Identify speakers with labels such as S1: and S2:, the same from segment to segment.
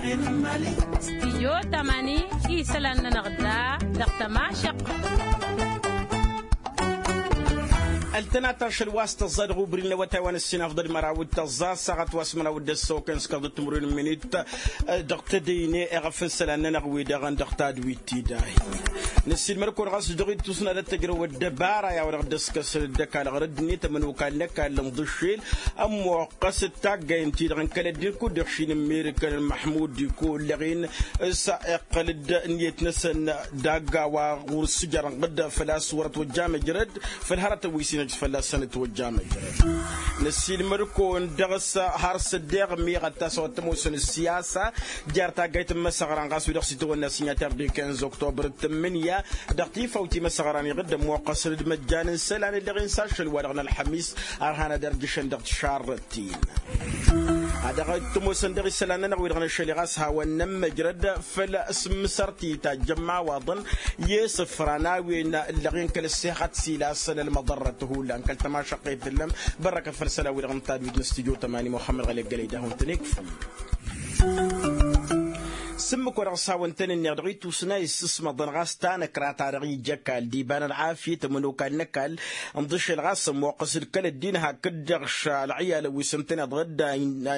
S1: استيو تماني يسلن نغدا دقتما شق
S2: التناتش الواسطة الزرغو برين وتوان السنة أفضل مراود تزا ساعات واسمنا ود السوكن سكاد تمرين منيت دقت ديني أغفل سلنا نغوي دغن دقتاد ويتي داي نسيل مركون غاس دغي توسنا لتجرو الدبارة يا ورق دسكس الدكال غردني تمن وكالك المضشيل أم قص تاجين تيران كلا ديكو دخشين أمريكا المحمود ديكو لغين سائق لد نيت نسن داغا وغرس جران قد فلا صورة وجام جرد في الهرة ويسين فلا سنة وجام جرد نسيل مركون درس هارس الدغ ميغا تاسو تموسن السياسة جارتا جايت مسغران غاس ودخسي تو الناسياتر دي 15 أكتوبر 8 دقتي فوتي مسغراني غدا موقص مجانا سلان اللي غنساش الورغنا الحميس ارهانا درجشن دقت شارتين هذا غير تموسن دغي سلان نغوي غنا شلي غاسها ونم مجرد فلا اسم سرتي تجمع وظن يسفرنا وين اللي غين كل السيحات سلاسل المضرته لان كل تماشى قيت اللم بركه فرسلا وين غنطاد في الاستوديو 8 محمد غلي قليده هون تنكفم سمك ورغساون تنين يغدغي توسنا يسسما ضنغاس تانا كراتا رغي جاكال ديبان العافية تمنو كان نكال انضش الغاس موقس الكل الدين هكدغش العيال ويسنتنا غدا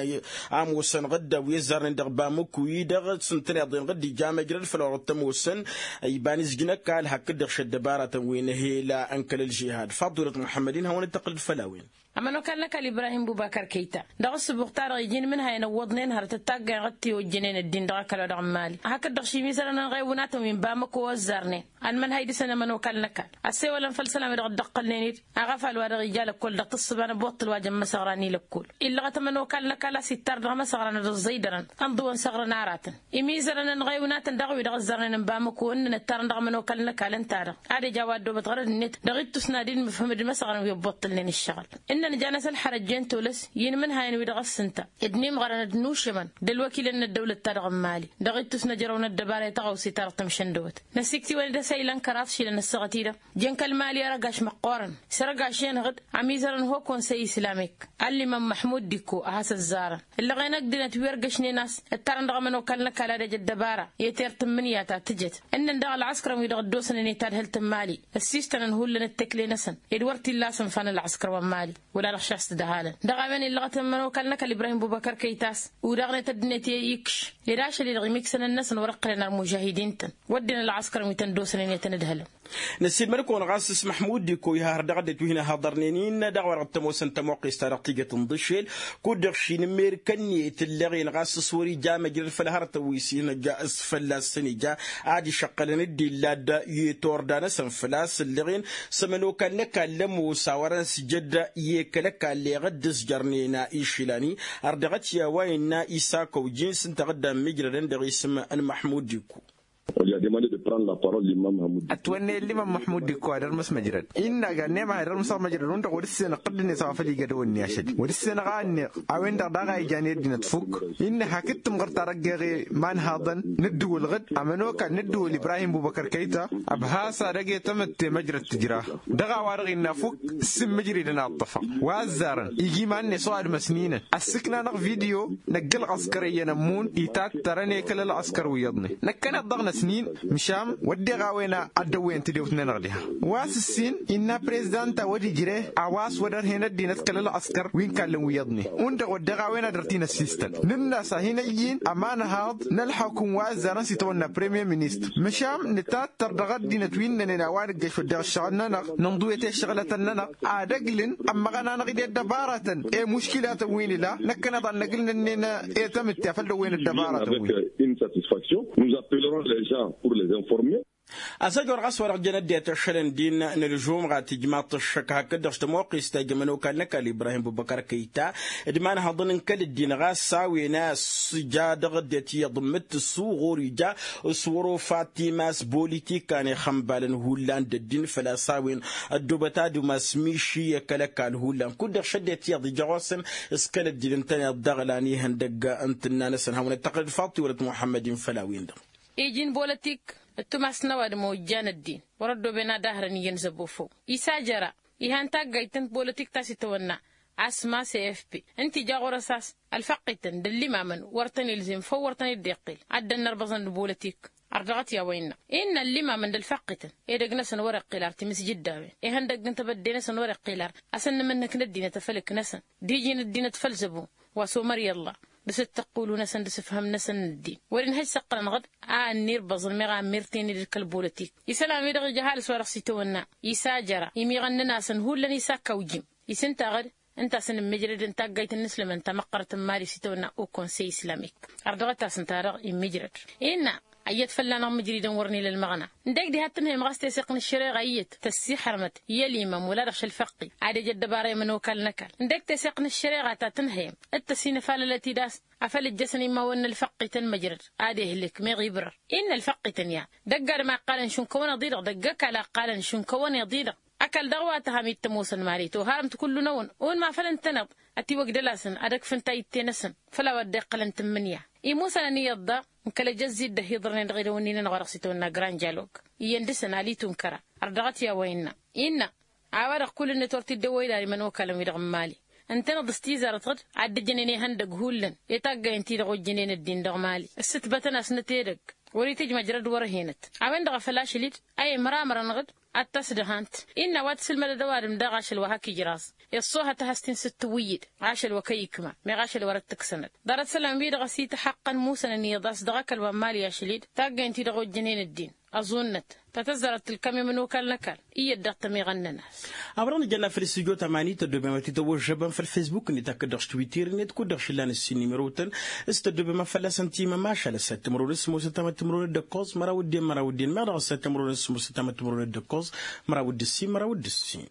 S2: عام وسن غدا ويزر ندغ بامك ويدغ سنتنا ضين غدي جامع جرل فلو تموسن يبان زجنكال هكدغش الدبارة وينهي لا انكل الجهاد فضيلة محمدين هون التقلد فلاوين
S1: أما لو كان لك إبراهيم بوبكر كيتا دغس بختار يجين منها ينوضنين هرت التاجر غتي وجنين الدين دغ كلا دغ مالي هكذا دغشي مثلا غيبونات من بامك وزرني أن من هيدي سنة من وكان لك أسي ولا فلسلام دغ دقلني أغفل ورجال كل دغ تصبنا بوط الواجب مسغراني لكل إلا غتمن وكان لك لا ستار دغ مسغران الزيدرا انضو سغر نارات إميزرنا غيبونات دغ دغ زرنا بامك وإن نتار دغ من وكان لك لنتار هذا جواد دو بتغرد النت دغ تسنادين مفهم المسغران ويبطل لين الشغل إن جانس الحرجين تولس ين من هاين ويدغس سنتا ادني مغرنا دنوش من دلوكيل ان الدولة ترغم مالي دغيت تسنجرون الدبارة تغو ستار تمشندوت نسيكتي ولد سيلان كراف شيلن السغتيرة جنك المالي رقاش مقورن سرقاشين غد عميزرن هو كون سي اسلاميك علي من محمود ديكو اهاس الزارة اللي غينك دينت ويرقشني ناس الترن رغم وكلنك على رجل الدبارة يتير تمنياتا تجت ان ندغ العسكر ويدغ الدوسن ان يتاد هل تمالي السيستن هو اللي نتكلي نسن ادورتي اللاسن فان العسكر ومالي ولا شخص دهالا دغامن اللي غتمنو كلنك ابراهيم بوبكر كيتاس ودغنه تدنتي يكش يراش اللي غيمكسن الناس ورقنا المجاهدين ودنا العسكر متندوسن يتندهل
S2: نسيد مركون غاسس محمود ديكو يهار دغدت هنا هضرنين دغور تموسن تموقي استراتيجيه تنضشيل كودخشين ميركني تلغين غاسس وري جامع جل فلهر تويسين جاء فلاس سنجا عادي شقلن الدلاد يتور دانس فلاس اللغين سمنو كان كلم وساورن سجد يكلك اللي غدس جرنينا ايشلاني اردغت يا وين إساكو جنس تقدم مجرد دغ اسم محمود ديكو
S3: On lui a demandé de prendre la parole l'imam Mahmoud.
S4: أتوني الإمام محمود ديكو هذا المس مجرد. إن قالنا ما هذا المس مجرد وانت ورثنا قدنا سافلي قدوني أشد. ورثنا غان أوين دغا يجاني دينا تفوق. إن حكيت مغرت رجعي من هذا ندو الغد. أمنو كان ندو إبراهيم بوبكر كيتا. أبهاس رجع تمت مجرد تجرا. دغا وارغي نفوق سم مجرد ناطفة. وازارن يجي من نسواد مسنين. السكنة نق فيديو نقل عسكري نمون يتات تراني كل العسكر ويضني. نكنا ضغنا سنين مشام ودي غاوينا أدوين تديوتنا نغليها واس السين إن بريزدانتا ودي جري عواس ودر هنا دينت كلل عسكر وين كلم ويضني وند ودي غاوينا درتينا السيستم نمنا سهينا يين أمان هاد نلحكم وازانا سيتونا بريمير مينيستر مشام نتات تردغت دينت وين ننا وارد جيش ودي الشغلنا نمضوية الشغلتنا عادقلن أما غانا نغدي الدبارة إيه مشكلات وين لا نكنا ضل نقلنا إننا إيه تمت يفلو وين الدبارة وين
S3: nous appellerons les gens pour les informer.
S2: أسجل غسور جندية الشرن دين نلجوم غاتي جماعة الشك هكذا اشتموقي استجمنو كانك لإبراهيم بوبكر كيتا إدمان هضن كل الدين غاس ساوي ناس جاد غدتي ضمت الصغور جا صورو فاتيماس بوليتيك كان خمبالن هولاند الدين فلا ساوين الدوبتا دوما سميشي كلك كان هولان كل شدت يضي جواسم اسكال الدين انتني الضغلاني هندق انتنا نسن هون التقليد فاطي ولد محمد فلاوين
S1: إيجين بوليتيك التماس نواد موجان الدين وردوا بنا دهرا ينزبوا فوق إساجرا إيهان تاقايتن بوليتيك تاسي تونا اسما CFP انت جاغو رصاص الفقيتن دلي مامن ورتني الزم فورتني الدقيل عد النربزن بولتيك أرجعت يا وينا إن اللي ما من الفقيتن إذا سن ورق قلار تمس جدا هندق أنت بدينا سن ورق قلار أسن منك ندينا تفلك نسن ديجي ندينا تفلزبو وسومر يلا بس تقولوا نسن تفهم نسن الدين ورن هاي سقنا غد النير بظل مغا ميرتين للكلبولتيك يسلام يدغ جهال سوارق سيتونا يساجرا يميغن ناسن هو لن يساكا وجيم يسنتا غد انت سن مجرد انت قايت النسلم انت مقرة ماري سيتونا او كونسي اسلاميك أردغتا سنتارغ يمجرد إنا أيت فلان مجريدا ورني للمغنى ندق دي هاتنها مغاستي سقن الشريغ أيت تسي حرمت يلي ما ولا رخش الفقي عاد جد باري من وكال نكال ندق تسقن الشريغ تاتنهيم التسين فال التي داس أفل الجسني ما ون الفقي تنمجرد عادي هلك ما يغيبر إن الفقي تنيا دقر ما قال نشون كون ضيرق دقك على قال نشون كون يضيرق أكل دغواتها ميت موسى ماريتو هارمت كل نون وين ما فلن تنض أتي وقت لاسن أدك فنتاي تنسن فلا ودق قلن تمنيا إي موسى أني يضا مكلا جزي ده يضرن غير ونين غرقسيتونا جران جالوج يندسن علي تنكرا أردغت يا وينا إن عوارق كل النتورتي الدويلة من وكالم يدغم مالي أنتنا ضستي زارتغد عد جنيني هندق هولن يتاقى انتي دغو جنين الدين دغمالي الست بتنا سنتيرق وريتج مجرد ورهينت عوين دغ فلاش ليد أي مرامر نغد التصدهانت إن واتسلم الدوارم دا غاشل وهاكي جراس يصوها تهستين ستويد عاشل وكيكما ما غاشل ورتك سند دارت سلام بيد غسيت حقا موسى أن يضاس دغاك الومالي يا شليد تاقى انتي دغو جنين الدين أظنت تتزرت الكم من وكال نكال إيه الدقت ميغن الناس
S2: أبران جلنا في الاستوديو تماني تدوب ما تتوجبا في الفيسبوك نتاكدرش تويتير نتكدرش لان السيني مروتن استدوب ما فلا سنتيما ما شال ستمرون اسمو ستما تمرون الدكوز مراودين ما رغ ستمرون اسمو ستما تمرون الدكوز مراود السين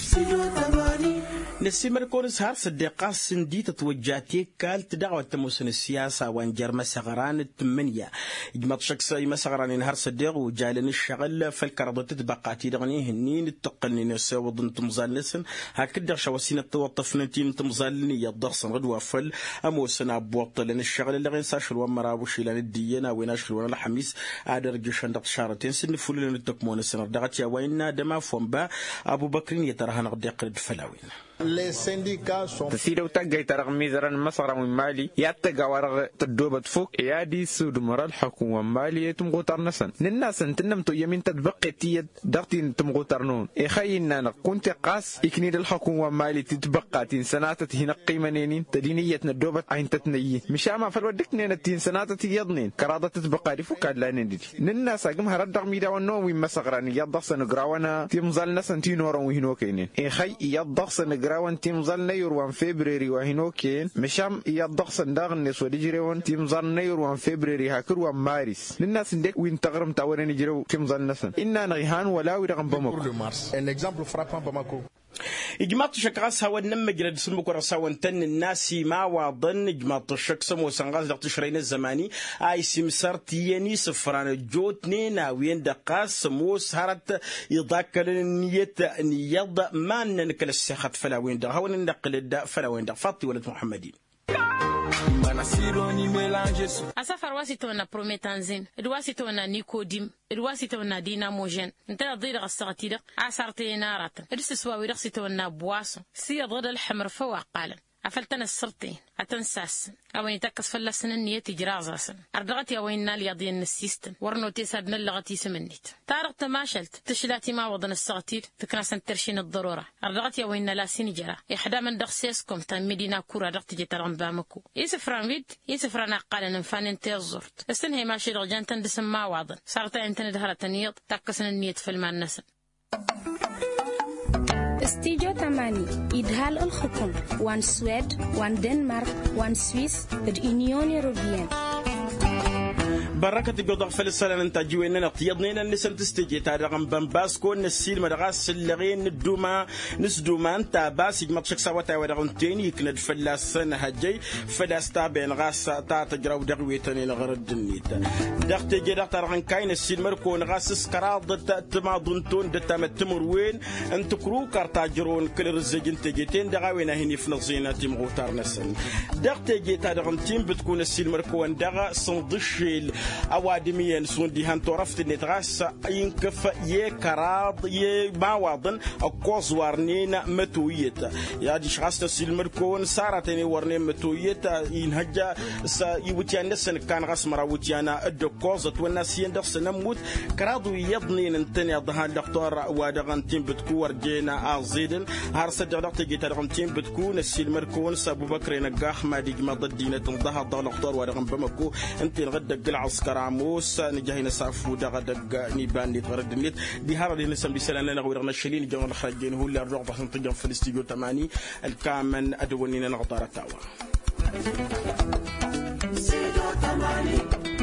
S2: نسيمر كونس هار صديقا سندي تتوجاتي كال تدعوة تموسن السياسة وانجر مسغران التمنية جمع شخصي مسغران نهار صديق وجالن الشغل فالكرضة تتبقاتي دغني هنين التقلني نساو ضن تمزال نسن هكذا شواسين التوطف نتين تمزالني يضغصن غد وفل اموسن ابوط لان الشغل اللي غير ساشر ومرابوش الى الدينا ويناشر ولا الحميس ادر جيشان دق شارتين سن فلن التكمون السنه دغت يا وينا دما فومبا ابو بكر يترهن غد يقرد فلاوين
S4: تسيدو تاقاي ترغ ميزران مصر ومالي ياتقا ورغ تدوبت فوق يادي سود مرا الحكومة مالي تمغوتر نسن للناس انتنمتو يمين تدبقي تيد دغتي تمغوتر نون إخينا كنت قاس إكنيد الحكومة مالي تتبقى تين سناتت هنا قيمانين تدينية ندوبت عين تتنيي مشاما فالودك نين تين سناتت يضنين كرادة تتبقى دي فوق لانين دي للناس اقم هردغ ميدا ونوم ومسغران يضغسن قراوانا تيمزال نسن تينورا وهنوكينين إخي يضغسن جراون تيم زال نيور وان فبراير وهنوكين مشام يضغسن داغن نسو ديجريون تيم زال نيور وان فبراير هاكر وان مارس للناس ندك وين تغرم تاورين يجرو تيم زال نسن إننا نغيهان ولا ويرغم بمكو
S5: un exemple frappant Bamako.
S2: إجماط شكاس هو النم جرد سمك ورساون تن الناس ما وضن إجماط الشكس وسنغاز دقت شرين الزماني أي سمسار تياني سفران جوتنين وين دقاس موس هرت يذكر نيت نيض ما ننكل السخط فلا وين ده هو ننقل الداء فلا وين ده فاطي ولد محمدين
S1: أسافر واسيتونا بروميتانزين الواسيتونا نيكوديم الواسيتونا ديناموجين انت ضير غسغتي عصرتي نارات السسوا ويرسيتونا بواسو سي ضد الحمر فواقالا أفلتنا السرطين أتنساس أوين تكس فلسن النية جرازاسن أردغتي أوين نالي أضين السيستن ورنو تيساد نلغتي سمنيت تارغ تماشلت تشلاتي ما وضن السغتير تكناسن ترشين الضرورة أردغتي أوين نلاسين جرا إحدى من دغسيسكم تن مدينة كورا دغت جتران بامكو يسفران فيد يسفران أقال نفان انتي الزرت استنهي ماشي رغجان تندسم ما وضن صارت انتن دهرة تنيض تكسن النية فلمان نسن
S6: استيجو تماني إدهال الحكم وان سويد وان دنمارك وان سويس اليونيون يوروبيان
S2: بركة بيضغ فلسطين أنت جوينا نطيضنا نسن تستجي تارغم بامباسكو نسيل مدغاس اللغين الدوما نسدوما أنت باس يجمط شخصا وتا ورغنتين يكند فلسطين هجي فلسطين بين غاس تاتجرو دغويتني لغرد النيت دغت جدغ تارغن كاين السيل مركون غاس سكراد تماضنتون دتمتمر وين أنت كرو كارتاجرون كل رزجين تجيتين دغاوينا هني في نصينا تيمغوتار نسن دغت جي تارغنتين بتكون السيل مركون دغا صندشيل أوادميا سون دي هانتورفت نتغاس ينكف يكراض يباوضن أقوز وارنين متويت يا دي شخص تسلمر كون سارتني ورنين متويت ينهجا يوتيان نسن كان غاس مراوتيانا الدكوز والناس يندخس نموت كراضو يضني ننتني ظهر دكتور وادغنتين بتكور جينا أزيدن هارسد دكتور جيت دغنتين بتكون السلمر كون أبو بكر نجاح ما ديج ما ضد دينة ظهر دكتور وادغن بمكو انت غدق العسكر عموس نجاهنا صافو دغدق نيبان نتغرد النت دي هارد نسم بسلام لنا غيرنا شلين جون الخرجين هو اللي الرغبة تنتجم في الاستديو 8 الكامن أدونينا نغطار التاوى